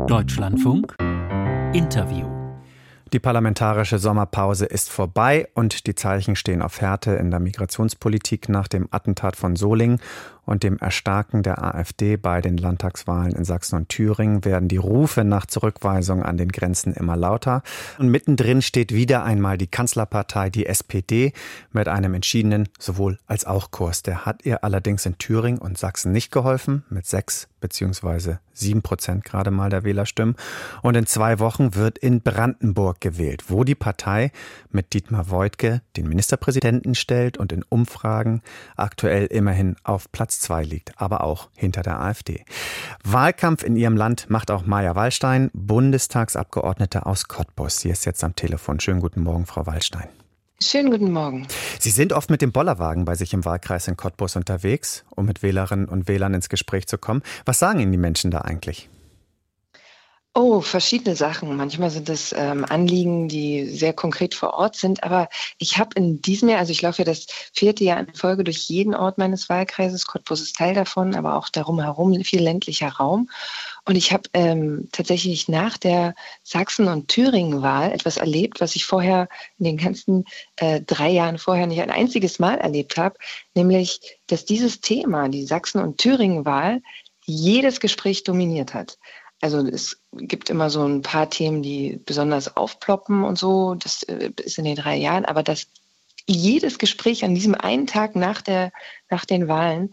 Deutschlandfunk Interview. Die parlamentarische Sommerpause ist vorbei und die Zeichen stehen auf Härte in der Migrationspolitik nach dem Attentat von Solingen und dem Erstarken der AfD bei den Landtagswahlen in Sachsen und Thüringen werden die Rufe nach Zurückweisung an den Grenzen immer lauter. Und mittendrin steht wieder einmal die Kanzlerpartei, die SPD, mit einem entschiedenen Sowohl-als-auch-Kurs. Der hat ihr allerdings in Thüringen und Sachsen nicht geholfen, mit 6 bzw. 7% gerade mal der Wählerstimmen. Und in 2 Wochen wird in Brandenburg gewählt, wo die Partei mit Dietmar Woidke den Ministerpräsidenten stellt und in Umfragen aktuell immerhin auf Platz 2 liegt, aber auch hinter der AfD. Wahlkampf in ihrem Land macht auch Maja Wallstein, Bundestagsabgeordnete aus Cottbus. Sie ist jetzt am Telefon. Schönen guten Morgen, Frau Wallstein. Schönen guten Morgen. Sie sind oft mit dem Bollerwagen bei sich im Wahlkreis in Cottbus unterwegs, um mit Wählerinnen und Wählern ins Gespräch zu kommen. Was sagen Ihnen die Menschen da eigentlich? Oh, verschiedene Sachen. Manchmal sind es Anliegen, die sehr konkret vor Ort sind. Aber ich habe in diesem Jahr, also ich laufe ja das 4. Jahr in Folge durch jeden Ort meines Wahlkreises. Cottbus ist Teil davon, aber auch darum herum viel ländlicher Raum. Und ich habe tatsächlich nach der Sachsen- und Thüringen-Wahl etwas erlebt, was ich vorher in den ganzen 3 Jahren vorher nicht ein einziges Mal erlebt habe. Nämlich, dass dieses Thema, die Sachsen- und Thüringen-Wahl, jedes Gespräch dominiert hat. Also es gibt immer so ein paar Themen, die besonders aufploppen und so. Das ist in den 3 Jahren. Aber dass jedes Gespräch an diesem einen Tag nach den Wahlen,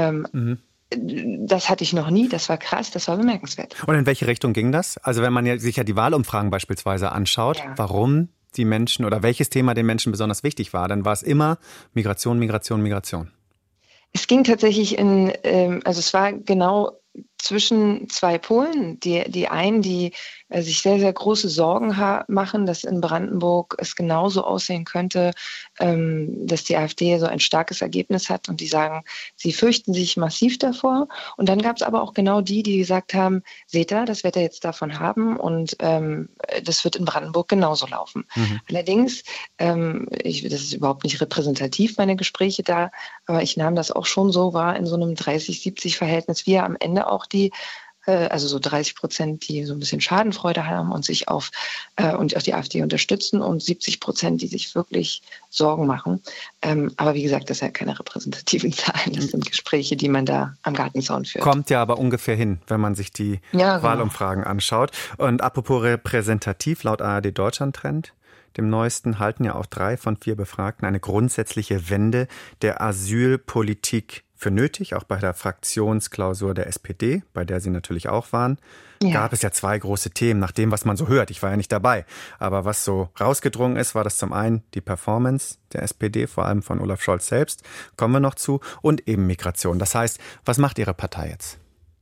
das hatte ich noch nie. Das war krass, das war bemerkenswert. Und in welche Richtung ging das? Also wenn man sich ja die Wahlumfragen beispielsweise anschaut, warum die Menschen oder welches Thema den Menschen besonders wichtig war, dann war es immer Migration, Migration, Migration. Es ging tatsächlich also es war genau zwischen 2 Polen. Die einen, die sich sehr, sehr große Sorgen machen, dass in Brandenburg es genauso aussehen könnte, dass die AfD so ein starkes Ergebnis hat und die sagen, sie fürchten sich massiv davor. Und dann gab es aber auch genau die gesagt haben, seht ihr, das werdet ihr jetzt davon haben und das wird in Brandenburg genauso laufen. Allerdings, das ist überhaupt nicht repräsentativ, meine Gespräche da, aber ich nahm das auch schon so wahr in so einem 30-70-Verhältnis, wie am Ende auch also so 30%, die so ein bisschen Schadenfreude haben und sich und auch die AfD unterstützen und 70%, die sich wirklich Sorgen machen. Aber wie gesagt, das sind ja keine repräsentativen Zahlen. Das sind Gespräche, die man da am Gartenzaun führt. Kommt ja aber ungefähr hin, wenn man sich die Wahlumfragen anschaut. Und apropos repräsentativ, laut ARD Deutschland Trend, dem neuesten, halten ja auch 3 von 4 Befragten eine grundsätzliche Wende der Asylpolitik für nötig, auch bei der Fraktionsklausur der SPD, bei der Sie natürlich auch waren, gab es ja 2 große Themen, nach dem, was man so hört. Ich war ja nicht dabei. Aber was so rausgedrungen ist, war das zum einen die Performance der SPD, vor allem von Olaf Scholz selbst, kommen wir noch zu, und eben Migration. Das heißt, was macht Ihre Partei jetzt?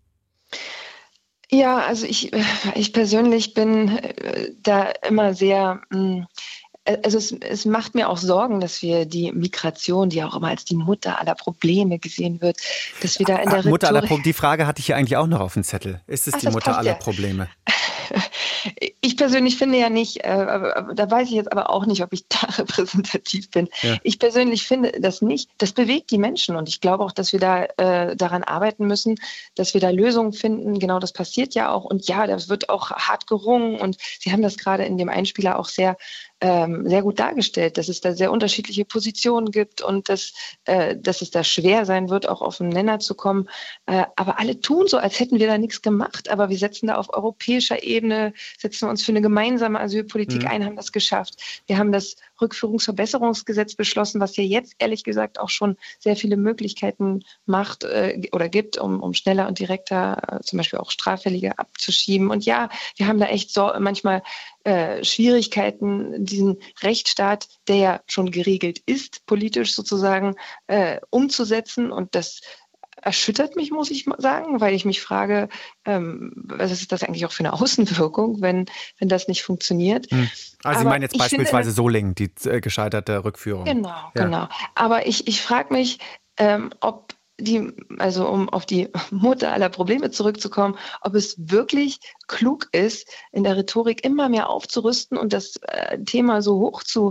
Ja, also ich persönlich bin da immer sehr... Also es macht mir auch Sorgen, dass wir die Migration, die auch immer als die Mutter aller Probleme gesehen wird, dass wir da in der Mutter aller Probleme, die Frage hatte ich ja eigentlich auch noch auf dem Zettel. Ist es die Mutter aller Probleme? Ich persönlich finde ja nicht, da weiß ich jetzt aber auch nicht, ob ich da repräsentativ bin. Ja. Ich persönlich finde das nicht. Das bewegt die Menschen und ich glaube auch, dass wir da daran arbeiten müssen, dass wir da Lösungen finden. Genau, das passiert ja auch und ja, das wird auch hart gerungen und Sie haben das gerade in dem Einspieler auch sehr gut dargestellt, dass es da sehr unterschiedliche Positionen gibt und dass es da schwer sein wird, auch auf den Nenner zu kommen. Aber alle tun so, als hätten wir da nichts gemacht. Aber wir setzen da auf europäischer Ebene, setzen wir uns für eine gemeinsame Asylpolitik ein, haben das geschafft. Wir haben das Rückführungsverbesserungsgesetz beschlossen, was ja jetzt ehrlich gesagt auch schon sehr viele Möglichkeiten macht oder gibt, um schneller und direkter zum Beispiel auch Straffällige abzuschieben. Und ja, wir haben da echt so manchmal Schwierigkeiten, diesen Rechtsstaat, der ja schon geregelt ist, politisch sozusagen umzusetzen. Und das erschüttert mich, muss ich sagen, weil ich mich frage, was ist das eigentlich auch für eine Außenwirkung, wenn das nicht funktiuniert? Also Sie meinen jetzt beispielsweise Solingen, die gescheiterte Rückführung. Genau. Aber ich frage mich, ob um auf die Mutter aller Probleme zurückzukommen, ob es wirklich klug ist, in der Rhetorik immer mehr aufzurüsten und das Thema so hoch zu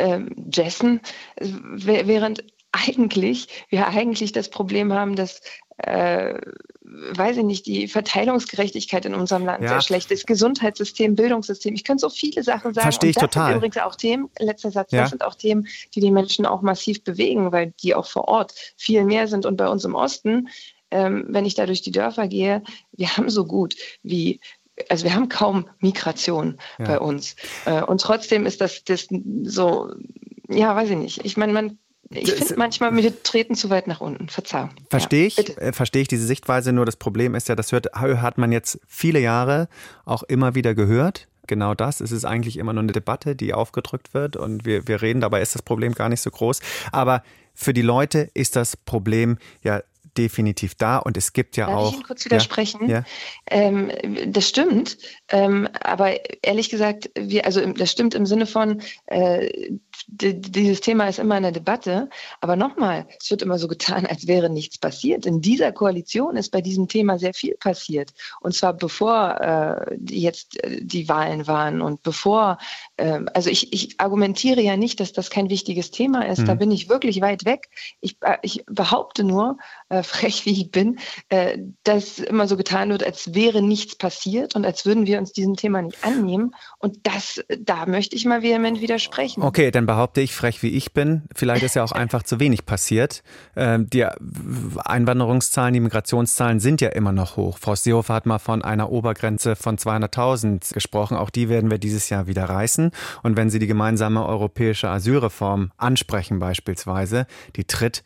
jessen, während wir eigentlich das Problem haben, dass weiß ich nicht, die Verteilungsgerechtigkeit in unserem Land sehr schlecht ist, Gesundheitssystem, Bildungssystem. Ich könnte so viele Sachen sagen. Verstehe ich total. Das sind übrigens auch Themen, letzter Satz, das sind auch Themen, die die Menschen auch massiv bewegen, weil die auch vor Ort viel mehr sind. Und bei uns im Osten, wenn ich da durch die Dörfer gehe, wir haben so gut wie, also wir haben kaum Migration bei uns. Und trotzdem ist das so, ja, weiß ich nicht. Ich meine, ich finde manchmal, wir treten zu weit nach unten. Verzeihung. Verstehe ich diese Sichtweise, nur das Problem ist ja, das hat man jetzt viele Jahre auch immer wieder gehört. Genau das. Es ist eigentlich immer nur eine Debatte, die aufgedrückt wird und wir reden, dabei ist das Problem gar nicht so groß. Aber für die Leute ist das Problem ja definitiv da und es gibt ja auch... Darf ich Ihnen kurz widersprechen? Ja. Das stimmt, aber ehrlich gesagt, das stimmt im Sinne von, dieses Thema ist immer eine Debatte, aber nochmal, es wird immer so getan, als wäre nichts passiert. In dieser Koalition ist bei diesem Thema sehr viel passiert und zwar bevor jetzt die Wahlen waren und bevor, also ich argumentiere ja nicht, dass das kein wichtiges Thema ist, da bin ich wirklich weit weg. Ich behaupte nur, frech wie ich bin, dass immer so getan wird, als wäre nichts passiert und als würden wir uns diesem Thema nicht annehmen. Und da möchte ich mal vehement widersprechen. Okay, dann behaupte ich, frech wie ich bin, vielleicht ist ja auch einfach zu wenig passiert. Die Einwanderungszahlen, die Migrationszahlen sind ja immer noch hoch. Frau Seehofer hat mal von einer Obergrenze von 200.000 gesprochen. Auch die werden wir dieses Jahr wieder reißen. Und wenn Sie die gemeinsame europäische Asylreform ansprechen beispielsweise, die tritt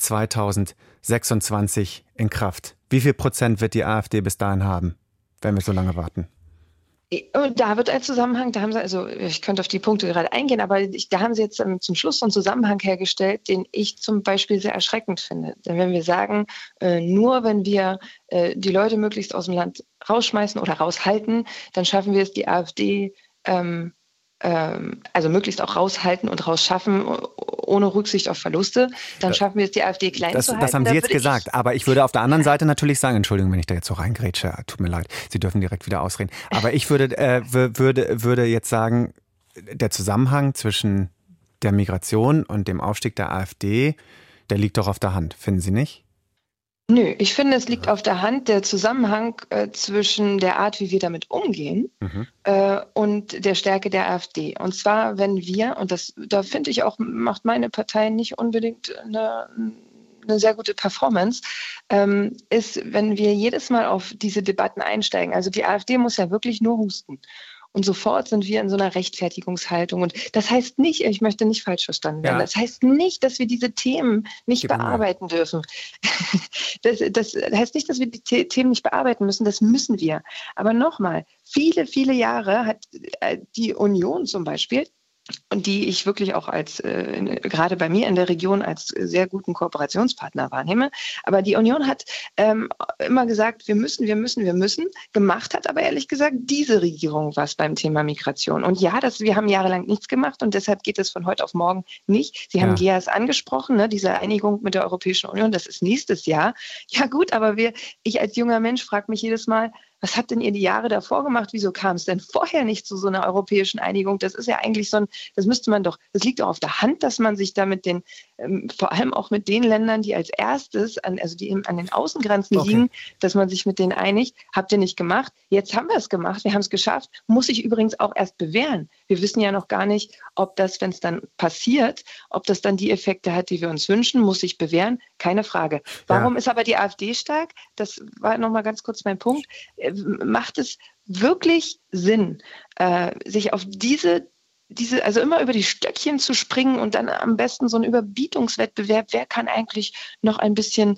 2026 in Kraft. Wie viel Prozent wird die AfD bis dahin haben, wenn wir so lange warten? Da wird ein Zusammenhang, ich könnte auf die Punkte gerade eingehen, aber da haben Sie jetzt zum Schluss so einen Zusammenhang hergestellt, den ich zum Beispiel sehr erschreckend finde. Denn wenn wir sagen, nur wenn wir die Leute möglichst aus dem Land rausschmeißen oder raushalten, dann schaffen wir es, die AfD also möglichst auch raushalten und rausschaffen, ohne Rücksicht auf Verluste, dann schaffen wir es, die AfD klein zu halten. Das haben Sie jetzt gesagt, aber ich würde auf der anderen Seite natürlich sagen, Entschuldigung, wenn ich da jetzt so reingrätsche, tut mir leid, Sie dürfen direkt wieder ausreden, aber ich würde jetzt sagen, der Zusammenhang zwischen der Migration und dem Aufstieg der AfD, der liegt doch auf der Hand, finden Sie nicht? Nö, ich finde, es liegt auf der Hand der Zusammenhang zwischen der Art, wie wir damit umgehen und der Stärke der AfD. Und zwar, wenn wir, und da finde ich auch, macht meine Partei nicht unbedingt eine sehr gute Performance, ist, wenn wir jedes Mal auf diese Debatten einsteigen. Also die AfD muss ja wirklich nur husten. Und sofort sind wir in so einer Rechtfertigungshaltung. Und das heißt nicht, ich möchte nicht falsch verstanden werden, das heißt nicht, dass wir diese Themen nicht bearbeiten dürfen. Das heißt nicht, dass wir die Themen nicht bearbeiten müssen, das müssen wir. Aber nochmal, viele, viele Jahre hat die Union zum Beispiel, und die ich wirklich auch als, gerade bei mir in der Region als sehr guten Kooperationspartner wahrnehme. Aber die Union hat immer gesagt, wir müssen. Gemacht hat aber ehrlich gesagt diese Regierung was beim Thema Migration. Und ja, wir haben jahrelang nichts gemacht und deshalb geht es von heute auf morgen nicht. Sie haben GEAS angesprochen, ne, diese Einigung mit der Europäischen Union, das ist nächstes Jahr. Ja gut, aber ich als junger Mensch frage mich jedes Mal, was habt denn ihr die Jahre davor gemacht? Wieso kam es denn vorher nicht zu so einer europäischen Einigung? Das ist ja eigentlich das liegt doch auf der Hand, dass man sich da mit vor allem auch mit den Ländern, die als erstes, die eben an den Außengrenzen liegen, dass man sich mit denen einigt. Habt ihr nicht gemacht? Jetzt haben wir es gemacht, wir haben es geschafft. Muss sich übrigens auch erst bewähren. Wir wissen ja noch gar nicht, ob das, wenn es dann passiert, ob das dann die Effekte hat, die wir uns wünschen, muss sich bewähren, keine Frage. Warum ist aber die AfD stark? Das war nochmal ganz kurz mein Punkt. Macht es wirklich Sinn, sich auf also immer über die Stöckchen zu springen und dann am besten so ein Überbietungswettbewerb, wer kann eigentlich noch ein bisschen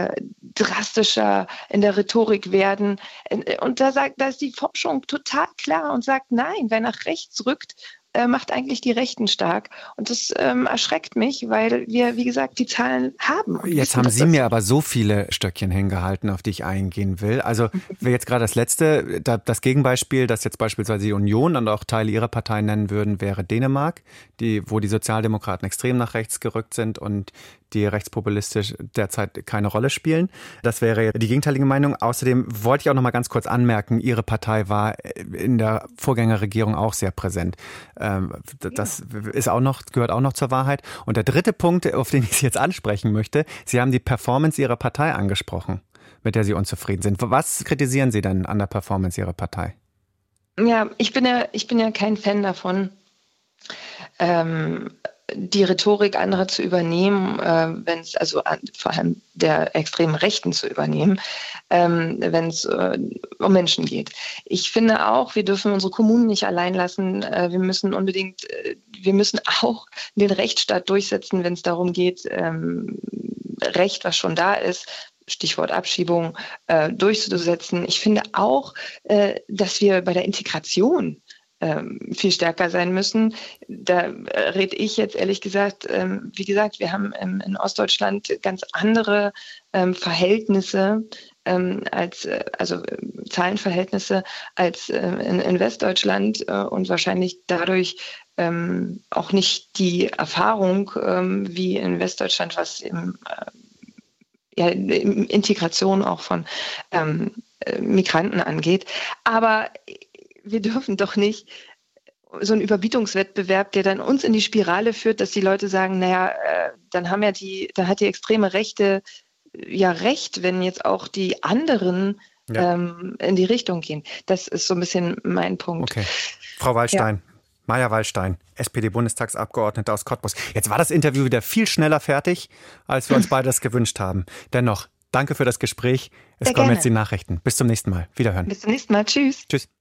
drastischer in der Rhetorik werden? Und da ist die Forschung total klar und sagt, nein, wer nach rechts rückt, macht eigentlich die Rechten stark. Und das erschreckt mich, weil wir, wie gesagt, die Zahlen haben. Jetzt haben Sie mir aber so viele Stöckchen hingehalten, auf die ich eingehen will. Also jetzt gerade das letzte, das Gegenbeispiel, das jetzt beispielsweise die Union und auch Teile ihrer Partei nennen würden, wäre Dänemark, wo die Sozialdemokraten extrem nach rechts gerückt sind und die rechtspopulistisch derzeit keine Rolle spielen. Das wäre die gegenteilige Meinung. Außerdem wollte ich auch noch mal ganz kurz anmerken, Ihre Partei war in der Vorgängerregierung auch sehr präsent. Das gehört auch noch zur Wahrheit. Und der dritte Punkt, auf den ich Sie jetzt ansprechen möchte, Sie haben die Performance Ihrer Partei angesprochen, mit der Sie unzufrieden sind. Was kritisieren Sie denn an der Performance Ihrer Partei? Ja, ich bin ja kein Fan davon, die Rhetorik anderer zu übernehmen, vor allem der extremen Rechten zu übernehmen, wenn es um Menschen geht. Ich finde auch, wir dürfen unsere Kommunen nicht allein lassen. Wir müssen auch den Rechtsstaat durchsetzen, wenn es darum geht, Recht, was schon da ist, Stichwort Abschiebung, durchzusetzen. Ich finde auch, dass wir bei der Integration viel stärker sein müssen. Da rede ich jetzt ehrlich gesagt, wie gesagt, wir haben in Ostdeutschland ganz andere Verhältnisse, Zahlenverhältnisse als in Westdeutschland und wahrscheinlich dadurch auch nicht die Erfahrung wie in Westdeutschland, was Integration auch von Migranten angeht. Aber wir dürfen doch nicht so einen Überbietungswettbewerb, der dann uns in die Spirale führt, dass die Leute sagen, dann hat die extreme Rechte ja recht, wenn jetzt auch die anderen in die Richtung gehen. Das ist so ein bisschen mein Punkt. Okay. Frau Wallstein. Ja. Maja Wallstein, SPD-Bundestagsabgeordnete aus Cottbus. Jetzt war das Interview wieder viel schneller fertig, als wir uns beide das gewünscht haben. Dennoch, danke für das Gespräch. Es kommen jetzt die Nachrichten. Bis zum nächsten Mal. Wiederhören. Bis zum nächsten Mal. Tschüss. Tschüss.